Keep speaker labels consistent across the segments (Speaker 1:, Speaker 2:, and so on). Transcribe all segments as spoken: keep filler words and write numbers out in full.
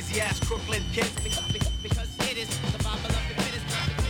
Speaker 1: lazy ass Crooklyn kids, because, because it is the Bible of the fittest.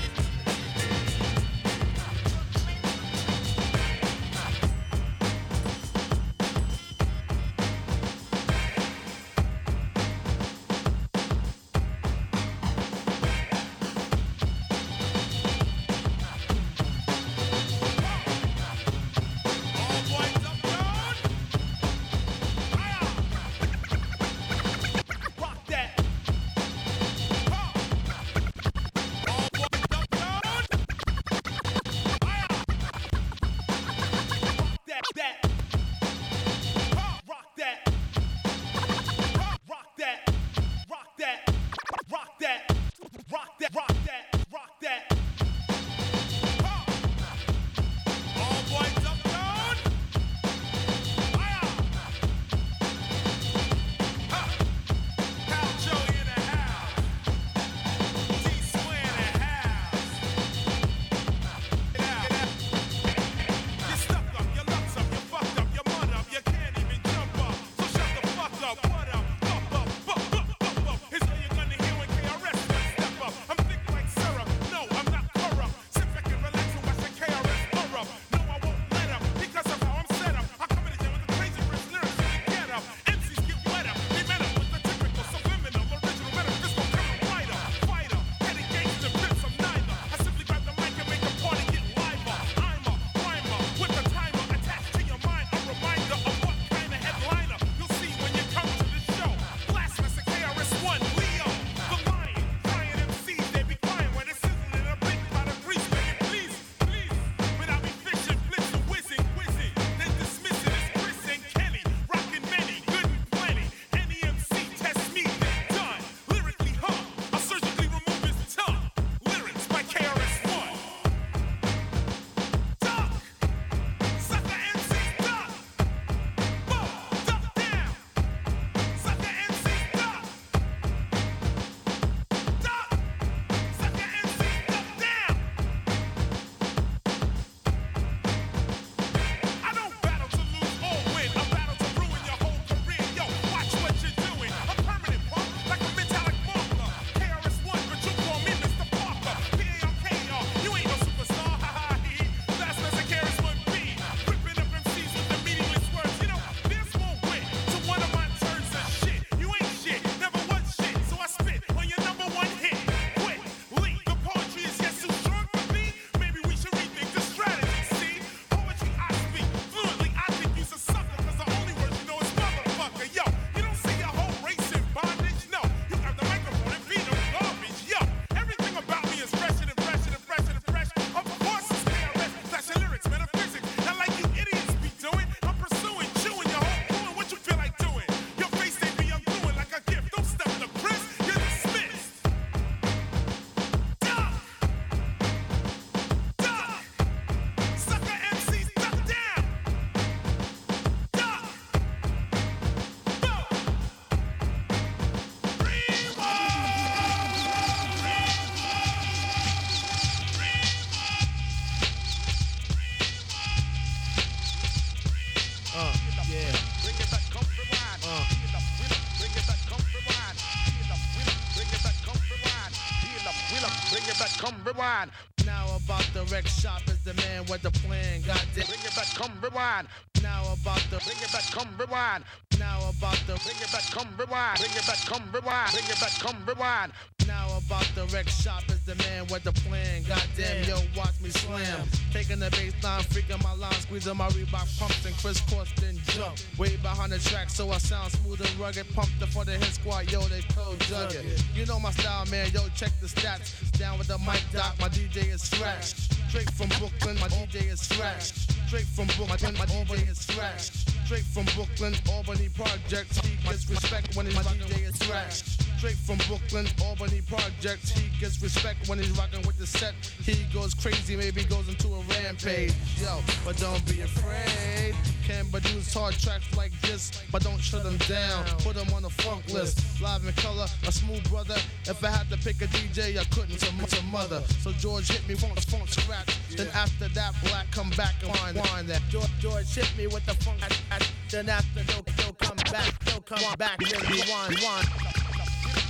Speaker 2: Rewind. Now about the wreck shop is the man with the plan. Goddamn. Bring it back, come rewind. Now about the bring it back, come rewind. Now about the bring it back, come rewind. Bring it back, come rewind. Bring it back, come rewind. Now about the wreck shop is the man with the plan. Goddamn, yo, watch me slam. Taking the bass line, freaking my line, squeezing my Reebok pumps and crisscross then jump. Way behind the track, so I sound smooth and rugged. Pumped up for the hit squad, yo, they cold jug it. You know my style, man, yo, check the stats. Down with the mic doc, my D J is scratched. Straight from Brooklyn, my D J is scratched. Straight from Brooklyn, my D J is scratched. Straight from Brooklyn, Albany Projects. He gets respect when his D J is scratched. Straight from Brooklyn, Albany Projects. He gets respect when he's rocking with the set. He goes crazy, maybe goes into a rampage. Yo, but don't be afraid. Can produce hard tracks like this, but don't shut them down. Put them on the funk list. Live in color, a smooth brother. If I had to pick a D J, I couldn't. So much a mother. So George hit me funk, funk scratch. Then after that, Black come back and wind, wind that. George, George hit me with the funk. Then after, they'll, they'll come back. They'll come back. Then rewind, rewind.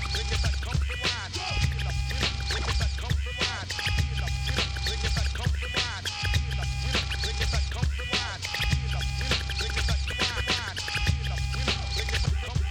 Speaker 2: bring it back, come rewind. Bring it back, come rewind. Bring it back, come rewind. Bring it back, come rewind. Bring it back, come rewind. Bring it back, come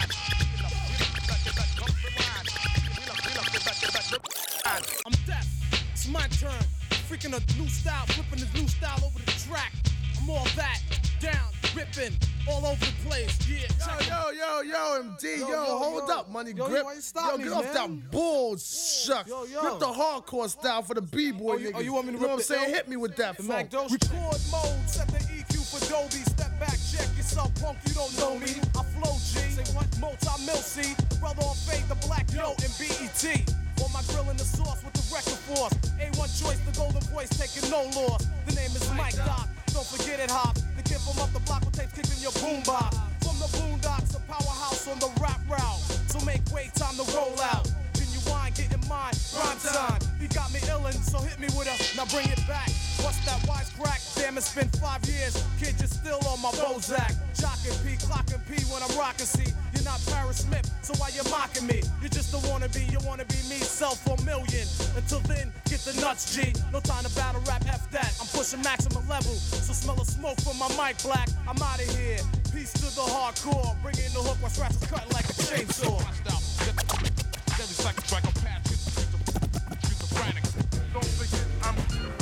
Speaker 2: rewind. I'm deaf. It's my turn. Freaking a new style, flipping this new style over the track. I'm all that, down, ripping, all over the place. Yeah, yo, yo, yo, yo, M D, yo, yo, yo hold yo. up, money yo, grip. Yo, yo, get me, off man. That bullshit. Yo, yo. Rip the hardcore style for the b-boy oh, niggas. Oh, you want me to you know what I'm saying? Yo? Hit me with that funk. Record mode, set the E Q for Dolby. Step back, check yourself, punk, you don't know me. I flow G, say what? Multi-mil C, brother on fade, the black note and B E T. On my grill in the sauce with the record force. A one choice, the golden voice taking no loss. The name is Mike Doc, don't forget it, Hop. The kid from up the block with tapes kicking your boombox. From the boondocks, a powerhouse on the rap route. So make way, time to roll out. Genuine, get in mind, prime time. You got me illin', so hit me with a, now bring it back. What's that wisecrack? Damn, it's been five years. Kid, you're still on my Bozak. Jockin' P, clockin' P when I'm rockin' C. You're not Paris Smith, so why you mocking me? You just a wannabe, you wanna be me, self for a million. Until then, get the nuts, G. No time to battle rap, F that. I'm pushing maximum level, so smell the smoke from my mic black. I'm out of here. Peace to the hardcore. Bring in the hook while scratch is cutting like a chainsaw. Deadly psychic strike, I'm past schizophrenic. Don't forget, I'm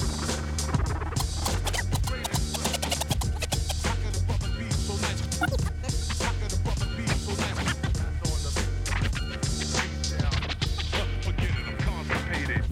Speaker 2: how could a brother be so nice? How could a brother be so nice? Forget it, I'm constipated.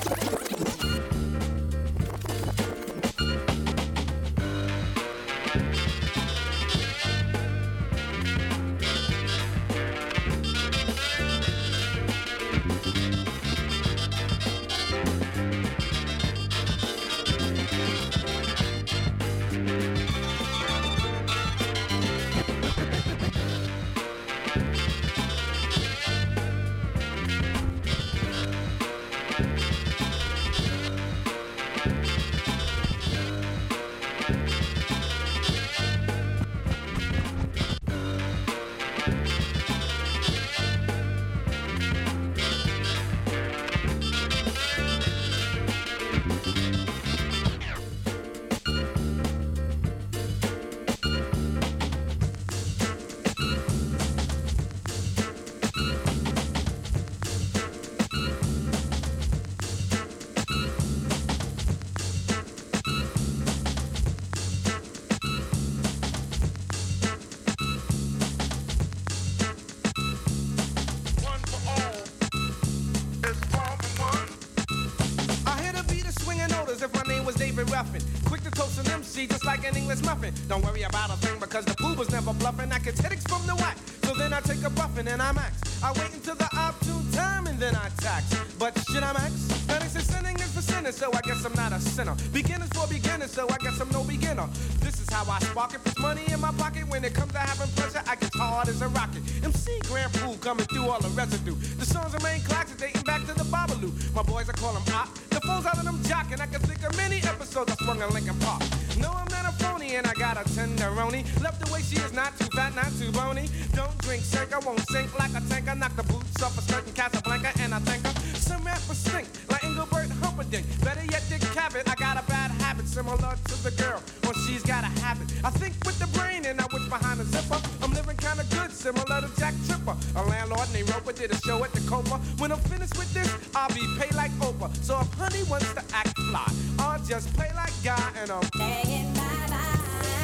Speaker 2: Quick to toast an M C just like an English muffin. Don't worry about a thing because the boo was never bluffing. I get headaches from the whack, so then I take a buffin' and I max. I wait until the opportune time and then I tax. But shit, I'm max. Penance is sinning is for sinners, so I guess I'm not a sinner. Beginners for beginners, so I guess I'm no beginner. This is how I spark it. Puts money in my pocket. When it comes to having pleasure, I get hard as a rocket. M C Grand Pool coming through all the residue. The songs remain classics dating back to the Babalu. My boys, I call them op. The phones out of them jockin'. I can think of many episodes I swung a Lincoln Park. No, I'm not a phony and I got a tenderoni. Left the way she is, not too fat, not too bony. Don't drink, shake, I won't sink like a tanker. Knock the boots off a certain Casablanca and I thank her. Some rappers stink like Engelbert Humperdinck. Better yet, Dick Cavett. I got a bad habit similar to the girl when she's got a habit. I think with the brain and I wish behind the zipper. I'm living kinda good, similar to Jack Tripper. A landlord named Roper did a show at the Copa. When I'm finished with this, I'll be paid like Oprah. So if honey wants to act fly, I'll just play like Guy and I'm playing my life.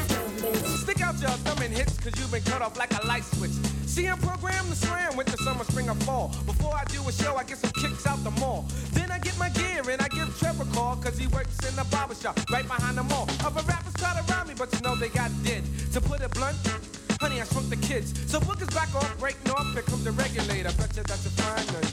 Speaker 2: Stick out your thumb and hits cause you've been cut off like a light switch. See, I'm programmed to slam with the summer, spring, or fall. Before I do a show, I get some kicks out the mall. Then I get my gear and I give Trevor a call cause he works in the barbershop right behind the mall. Other rappers try to rhyme me, but you know they got dead. To put it blunt, honey, I shrunk the kids. So bookers back off, breaking off, here comes the regulator. Bet you that's a fine night.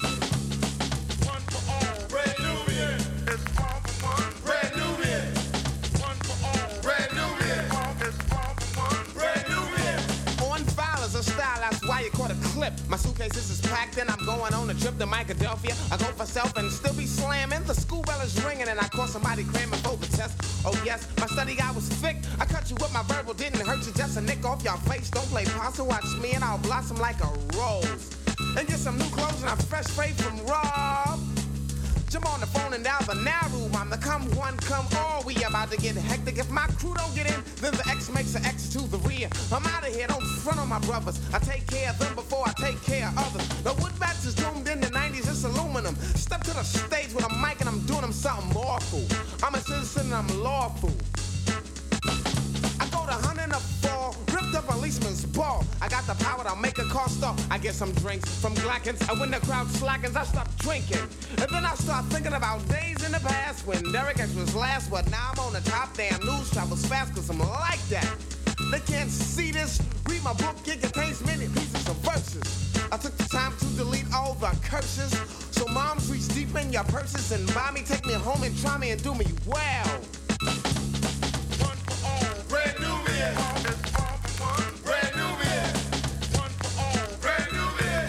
Speaker 2: One for all, Red Nubian. It's one for one, Red Nubian. One for all, Red Nubian. It's one for one, Red Nubian. On file is a style, that's why you caught a clip. My suitcases is packed and I'm going on a trip to Philadelphia. I go for self and still be slamming. The school bell is ringing and I caught somebody cramming for the test. Oh yes, my study guy was thick. I cut you with my verbal, didn't hurt you, just a nick off your face. Don't play possum, watch me and I'll blossom like a rose.
Speaker 3: and get some new clothes and a fresh fade from Rob. Jump on the phone and dial the now room. I'm the come one, come all. We about to get hectic. If my crew don't get in, then the X makes an X to the rear. I'm out of here, don't front on my brothers. I take care of them before I take care of others. The wood bats is doomed in the nineties, it's aluminum. Step to the stage with a mic and I'm doing them something awful. I'm a citizen and I'm lawful. I go to hunting a fall, ripped up a policeman's ball. I got the power to make a car stop. I get some drinks from Glackens, and when the crowd slackens, I stop drinking. And then I start thinking about days in the past when Derek X was last, but now I'm on the top. Damn, news travels fast, cause I'm like that. They can't see this. Read my book, it contains many pieces of verses. I took the time to delete all the curses. So moms, reach deep in your purses and buy me, take me home and try me and do me well. One for all, brand new man. Brand new man. One for all, brand new man.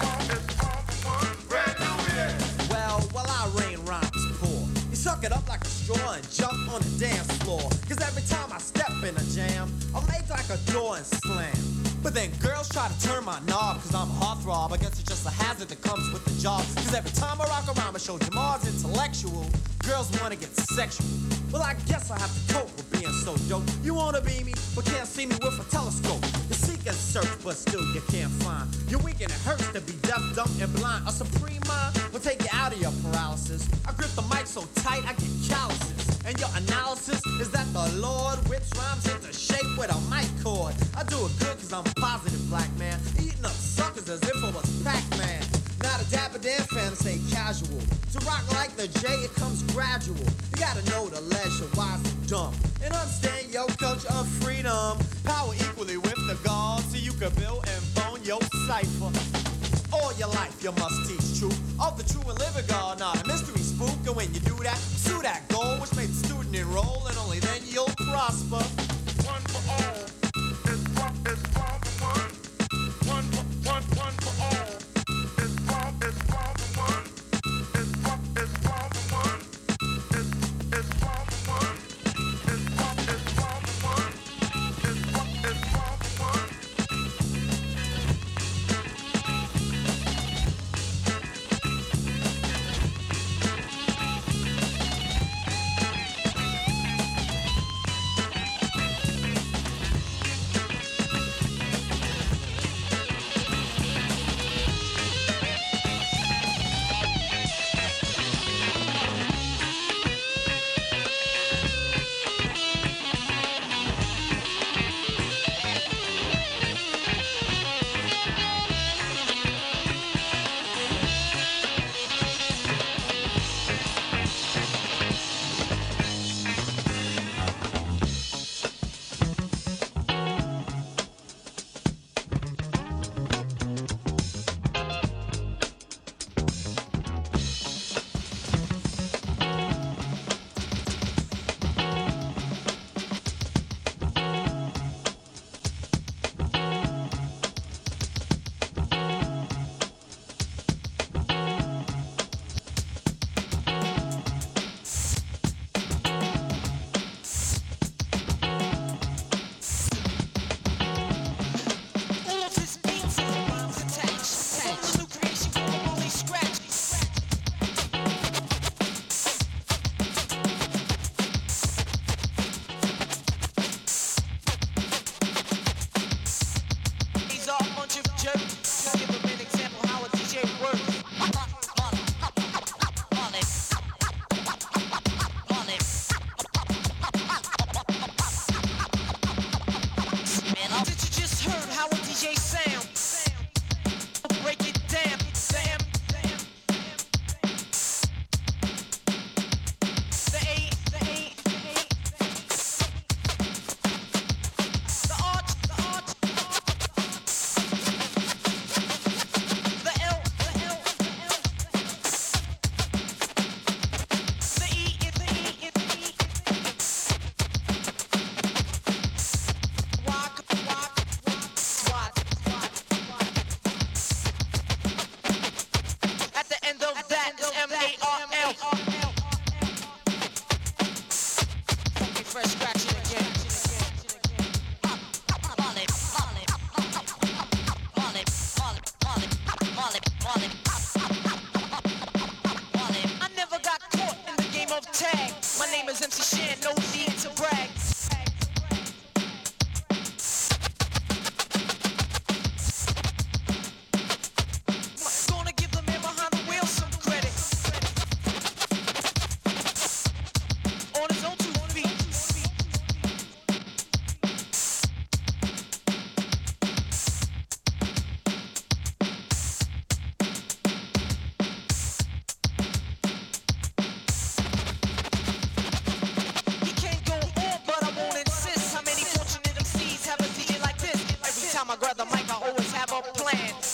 Speaker 3: Brand new man.
Speaker 4: Well, while I rain rhymes poor, you suck it up like a straw and jump on the dance floor. Cause every time I step in a jam, I'm made like a door and slam. But then girls try to turn my knob, cause I'm a heartthrob. I guess it's just a hazard that comes with the job. Cause every time I rock around, I show Jamal's intellectual. Girls wanna get sexual. Well, I guess I have to cope with being so dope. You wanna be me, but can't see me with a telescope. You seek and search, but still you can't find. You're weak and it hurts to be deaf, dumb, and blind. A supreme mind will take you out of your paralysis. I grip the mic so tight I get calluses. And your analysis is that the Lord whips rhymes into shape with a mic cord. I do it good cause I'm a positive black man, eating up suckers as if I was Pac-Man. Not a dapper Dan fan, stay casual. To rock like the J, it comes gradual. You gotta know the leisure, wise and dumb, and understand your culture of freedom. Power equally with the gods, so you can build and bone your cipher. All your life you must teach truth of the true and living God, not a mystery spook. And when you do that, pursue that goal, which makes the student enroll, and only then you'll prosper.
Speaker 3: One for all, it's one, it's one for one. One for one, one for all. It's one, it's one for one. It's one, it's one for one. It's it's one for one. It's one, it's one for one. It's one, it's one for one.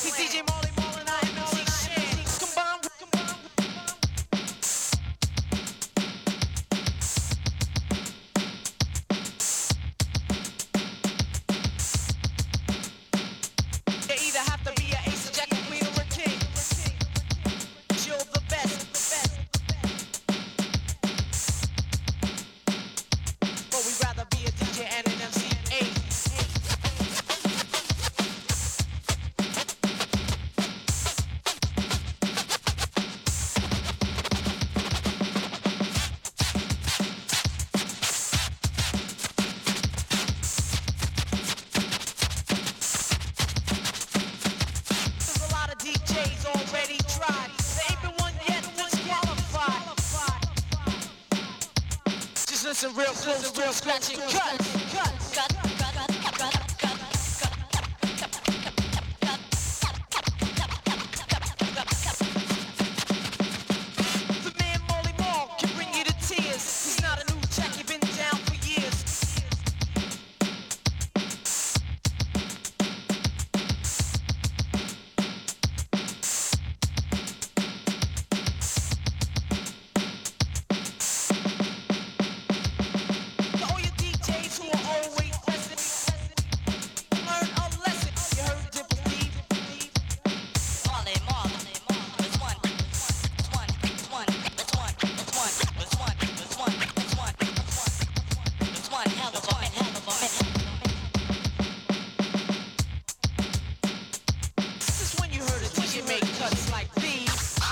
Speaker 1: He's D J Marley Marl and I am M C Shan. Combine, combine. You either have to be an ace, a jack, a queen, or a king. You're the best, the best. But we'd rather be a D J and an M C. Hey. There's a lot of D Js already tried. There ain't been one yet disqualified. Just listen real close, real scratch and cut. Cut, cut, cut, cut, cut, cut. The man Marley Marl can bring you to tears. He's not a new jack, he's been down for years. To all you D Js who are always pressing, learn a lesson. You heard Dimple Steve?
Speaker 5: Marley Marl, it's one, it's one, it's one, it's one, it's one, it's one, it's one, it's one, it's one, hell of a man, hell of a man.
Speaker 1: This is when you heard a D J make cuts like these.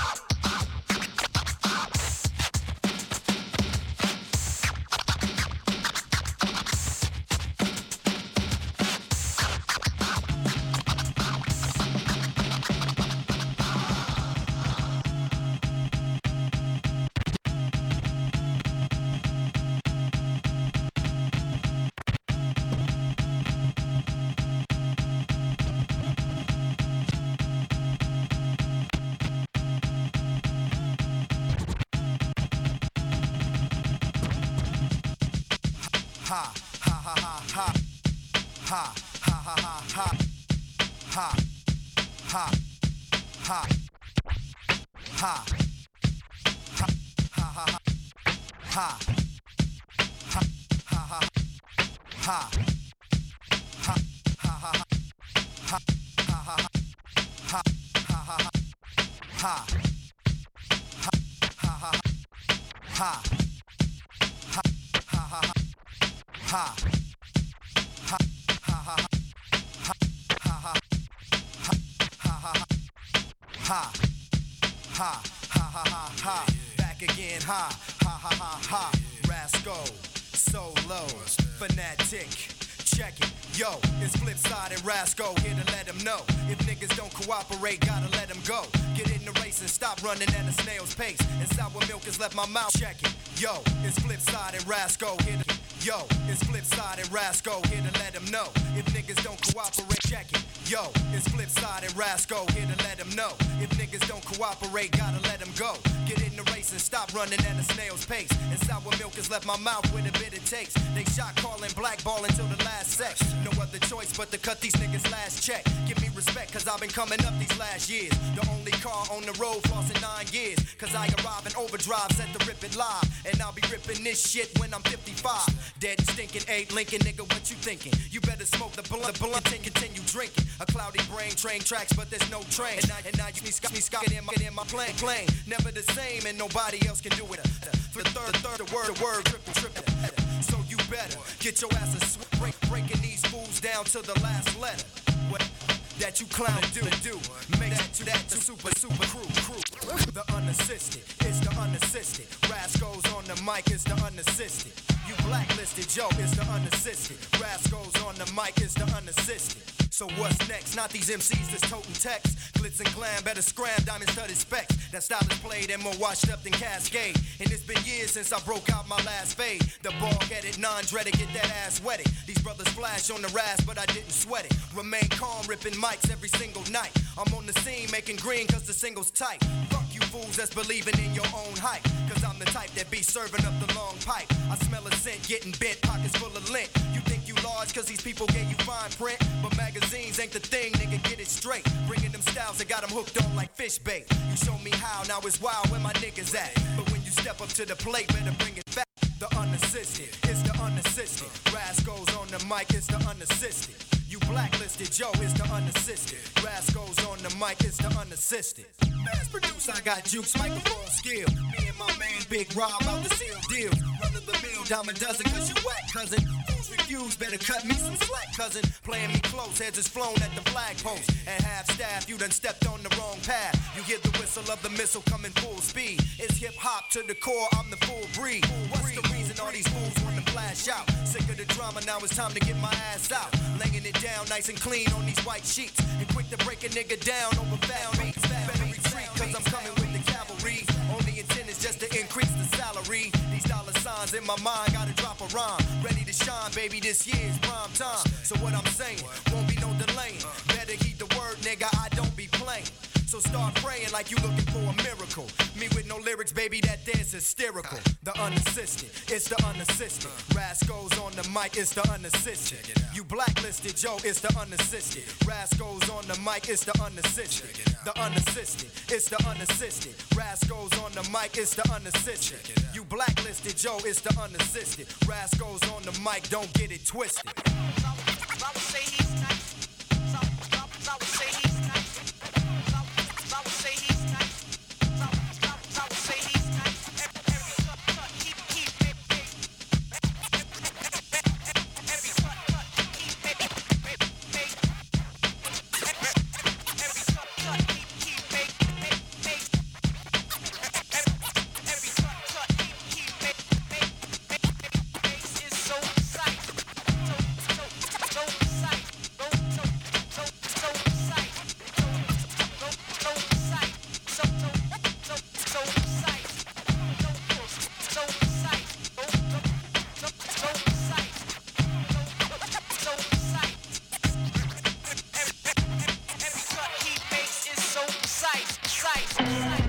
Speaker 6: Ha ha ha ha ha ha ha ha ha ha ha ha ha ha ha ha ha ha ha ha Back again, ha ha ha ha ha. Rascal, solo, fanatic. Check it, yo, it's Flipside and Rascal here to let them know. If niggas don't cooperate, gotta let them go. Get in the race and stop running at a snail's pace. And sour milk has left my mouth. Check it, yo, it's Flipside and Rascal here to, yo, it's Flipside and Rascal here to let them know. If niggas don't cooperate, check it, yo, it's Flipside and Rascal here to let them know. If niggas don't cooperate, gotta let them go. Get in the race and stop running at a snail's pace. And sour milk has left my mouth with a bit it takes. They shot calling blackball until the last sex. No other choice but to cut these niggas last check. Give me respect cause I've been coming up these last years. The only car on the road flossing nine years. Cause I arrive in overdrive, set to rip it live. And I'll be ripping this shit when I'm fifty-five. Dead and stinking, Abe Lincoln, nigga, what you thinking? You better smoke the blunt, the blunt and continue drinking. A cloudy brain, train tracks, but there's no train. And now, and now you me sky, me sky in my, in my plane, plane. Never the same and nobody else can do it. For the third, third, the word, the word, triple, triple. So you better get your ass a sw- break, breaking these fools down to the last letter. What that you clown do, do. Make that to that to super, super crew, crew. The unassisted is the unassisted. Rascals on the mic is the unassisted. You blacklisted, Joe is the unassisted. Rascals on the mic is the unassisted. So what's next? Not these M Cs that's toting text. Glitz and glam, better scram, diamond studded specs. That style is played and more washed up than Cascade. And it's been years since I broke out my last fade. The bald-headed, non-dreaded, get that ass wetted. These brothers flash on the ras, but I didn't sweat it. Remain calm, ripping mics every single night. I'm on the scene making green cause the single's tight. Fuck you fools that's believing in your own hype. Cause I'm the type that be serving up the long pipe. I smell a scent, getting bent, pockets full of lint. You think you large cause these people gave you fine print, but magazines ain't the thing, nigga, get it straight. Bringing them styles that got them hooked on like fish bait. You show me how, now it's wild where my niggas at. But when you step up to the plate, better bring it back. The unassisted, it's the unassisted. Rascals on the mic, it's the unassisted. You blacklisted, Joe, it's the unassisted. Rascals on the mic, it's the unassisted. Mass produce, I got jukes, microphone skill. Me and my man Big Rob out to seal deals. Run of the mill, dime a dozen, cause you whack, cousin. Fools refuse, better cut me some slack, cousin. Playing me close, heads is flown at the flag post. And half staff, you done stepped on the wrong path. You hear the whistle of the missile coming full speed. It's hip hop to the core, I'm the full breed. What's the reason all these fools wanna flash out? Sick of the drama, now it's time to get my ass out. Laying it down nice and clean on these white sheets. And quick to break a nigga down over foul beats. Better retreat, cause I'm coming with the cavalry. Only intent is just to increase the salary. These dollar signs in my mind, gotta drop a rhyme. Ready to shine, baby, this year's prime time. So what I'm saying, won't be no delaying. Better heed the word, nigga, I don't be playing. So start praying like you looking for a miracle. Me with no lyrics, baby, that dance hysterical. The unassisted, it's the unassisted. Rascals on the mic, it's the unassisted. You blacklisted, Joe, it's the unassisted. Rascals on the mic, it's the unassisted. The unassisted, it's the unassisted. Rascals on the mic, it's the unassisted. You blacklisted, Joe, it's the unassisted. Rascals on the mic, don't get it twisted.
Speaker 1: I would say he's nice. So, I would say he's nice. So, I would say he's nice. So, I would say he's nice. Every cut, cut, keep, keep, make, make. Every cut, cut, keep, make, make, make. Every cut, cut, keep, keep, make, make, make. Every cut, cut, keep, keep, make, make, make. Bass is so precise. So, so, so precise. So, so, so, so precise. So, so, so precise. So, so, so, so precise. So, so precise. So, so, so, so precise. So, so precise. Every, every cut he makes is so precise, precise, precise.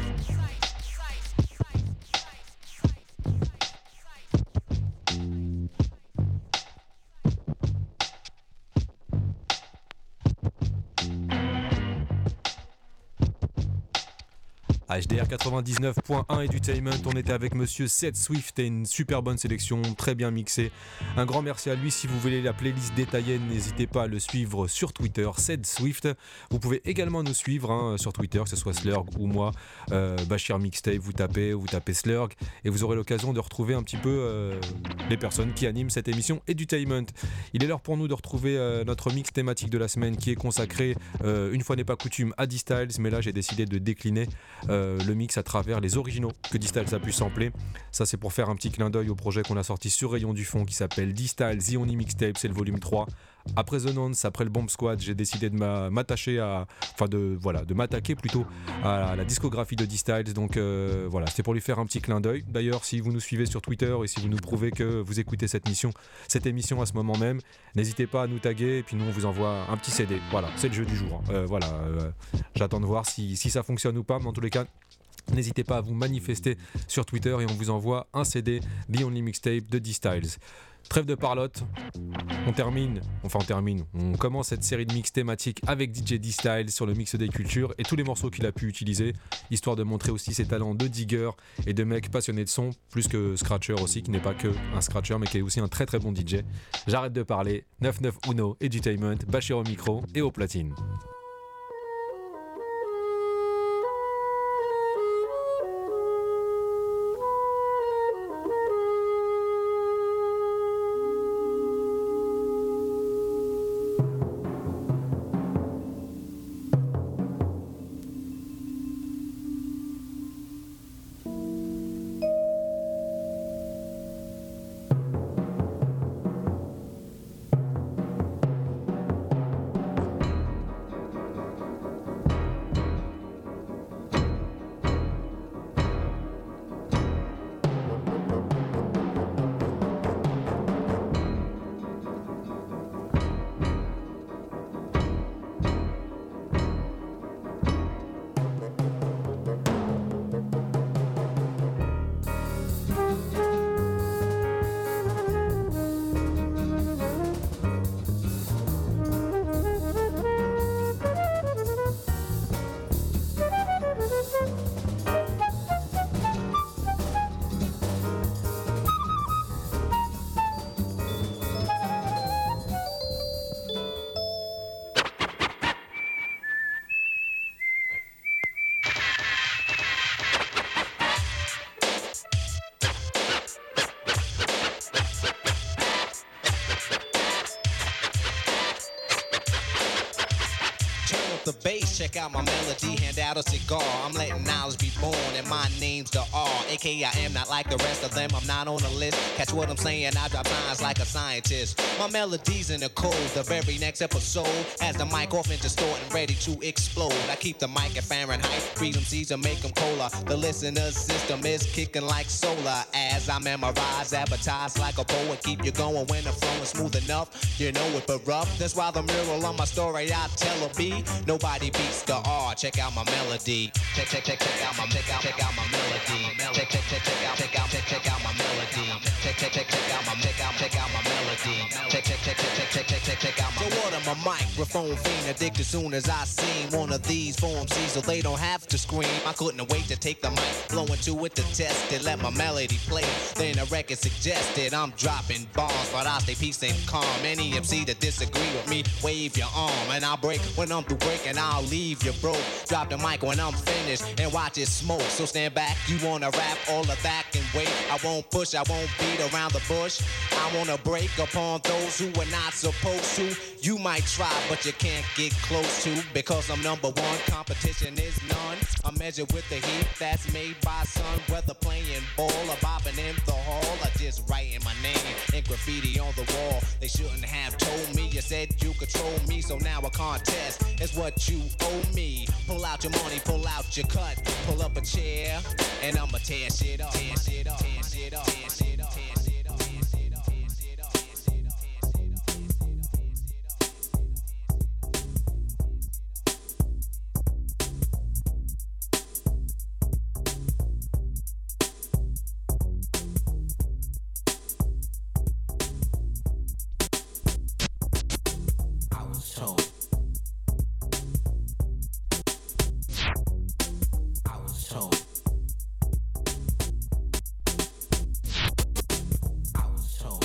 Speaker 7: H D R quatre-vingt-dix-neuf point un Edutainment, on était avec monsieur Seth Swift et une super bonne sélection, très bien mixée. Un grand merci à lui. Si vous voulez la playlist détaillée, n'hésitez pas à le suivre sur Twitter, Seth Swift. Vous pouvez également nous suivre hein, sur Twitter, que ce soit Slurg ou moi, euh, Bashir Mixtape, vous tapez, vous tapez Slurg et vous aurez l'occasion de retrouver un petit peu euh, les personnes qui animent cette émission Edutainment. Il est l'heure pour nous de retrouver euh, notre mix thématique de la semaine qui est consacré, euh, une fois n'est pas coutume, à D-Styles, mais là j'ai décidé de décliner euh, le mix à travers les originaux que D-Styles a pu sampler. Ça c'est pour faire un petit clin d'œil au projet qu'on a sorti sur Rayon du Fond qui s'appelle D-Styles The Only Mixtape, c'est le volume trois. Après The Nonce, après le Bomb Squad, j'ai décidé de m'attacher à, enfin de voilà, de m'attaquer plutôt à la discographie de D-Styles. Donc euh, voilà, c'était pour lui faire un petit clin d'œil. D'ailleurs, si vous nous suivez sur Twitter et si vous nous prouvez que vous écoutez cette mission, cette émission à ce moment même, n'hésitez pas à nous taguer et puis nous on vous envoie un petit C D. Voilà, c'est le jeu du jour. Euh, voilà, euh, j'attends de voir si, si ça fonctionne ou pas, mais en tous les cas. N'hésitez pas à vous manifester sur Twitter et on vous envoie un C D The Only Mixtape de D-Styles. Trêve de parlotte, on termine, enfin on termine, on commence cette série de mix thématiques avec D J D-Styles sur le mix des cultures et tous les morceaux qu'il a pu utiliser, histoire de montrer aussi ses talents de digger et de mec passionné de son, plus que scratcher aussi, qui n'est pas que un scratcher mais qui est aussi un très très bon D J. J'arrête de parler, neuf neuf Uno, Edutainment, Bachir au micro et au platine.
Speaker 8: bass, check out my melody, hand out a cigar. I'm letting knowledge be born, and my name's the R. A K I am not like the rest of them, I'm not on the list. Catch what I'm saying, I drop lines like a scientist. My melody's in the code, the very next episode has the mic off and distorting, ready to explode. I keep the mic at Fahrenheit, freedom seeds to make them cola. The listener's system is kicking like solar. As I memorize, advertise like a poet, keep you going when the flow is smooth enough. You know it, but rough. That's why the mural on my story I tell a B. Nobody beats the R. Check out my melody. Check check check check out my check out check out my melody. Check check check check out check out check check out my melody. Check check check check out my check out check out my melody. Check check check check check check check check out my. So what am a microphone fiend addicted soon as I seen one of these form C so they don't have to scream. I couldn't wait to take the mic, blow into it to test it, let my melody play. Then the record suggested I'm dropping bombs, but I stay peace and calm. Any M C that disagree with me, wave your arm, and I'll break when I'm through breaking. I'll leave you broke. Drop the mic when I'm finished and watch it smoke. So stand back, you wanna rap, all of that can wait. I won't push, I won't beat around the bush. I wanna break upon those who are not supposed to. You might try, but you can't get close to, because I'm number one, competition is none. I'm measured with the heat that's made by sun, whether playing ball or bobbing in the hall, or just writing my name in graffiti on the wall. They shouldn't have told me, you said you control me, so now a contest is what you owe me. Pull out your money, pull out your cut, pull up a chair, and I'ma tear shit up, tear shit up, tear shit up, tear shit up, tear shit up, tear shit up, tear shit up, tear shit up, tear shit up.
Speaker 9: I was told. I was told. I was told.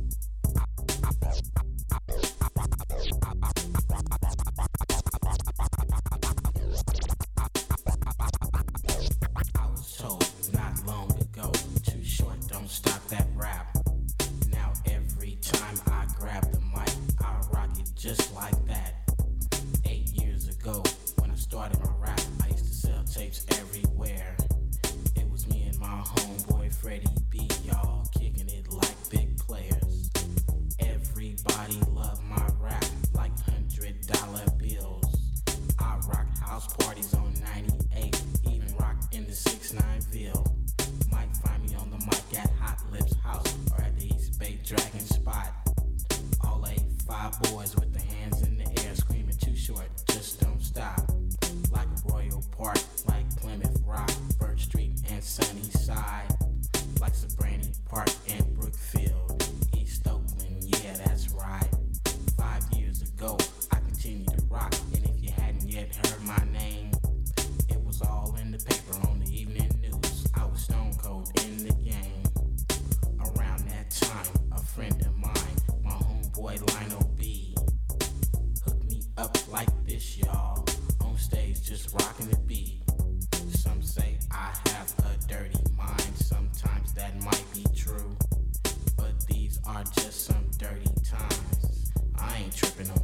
Speaker 9: I was told not long ago, too short, don't stop that rap. Now every time I grab the mic, I rock it just like that. Eight years ago, when I started my rap, I used to sell tapes everywhere. It was me and my homeboy Freddie B, y'all kicking it like big players. Everybody loved my rap like hundred dollar bills. I rock house parties on ninety-eight, even rock in the six nine Ville. Might find me on the mic at Hot Lips House or at the East Bay Dragon Spot. All eight, five boys with their hands in the air screaming too short, just don't stop. Like Royal Park, like Plymouth Rock, Birch Street and Sunnyside. Like Sobrani Park and Brookfield, East Oakland, yeah that's right. Five years ago, I continued to rock, and if you hadn't yet heard my name, it was all in the paper on the evening news. I was stone cold in the game. Around that time, a friend of mine, my homeboy Lionel B, hooked me up like this, y'all. On stage, just rocking the beat. Some say I have a dirty mind. Sometimes that might be true, but these are just some dirty times. I ain't tripping on